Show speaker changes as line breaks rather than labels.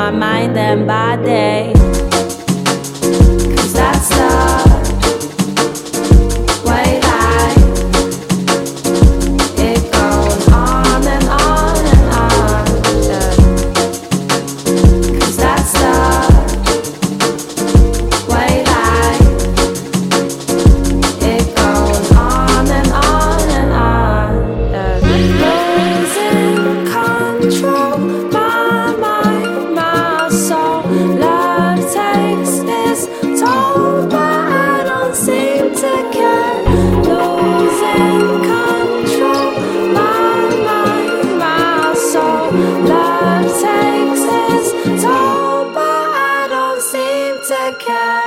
my mind and body. 'Cause that's the way life, it goes on and on and on, yeah. 'Cause that's the way life, it goes on and on and on, yeah. Losing control, my mind, my soul. Love takes its toll, but I don't seem to care. Losing control, my mind, my soul. Love takes its toll, but I don't seem to care.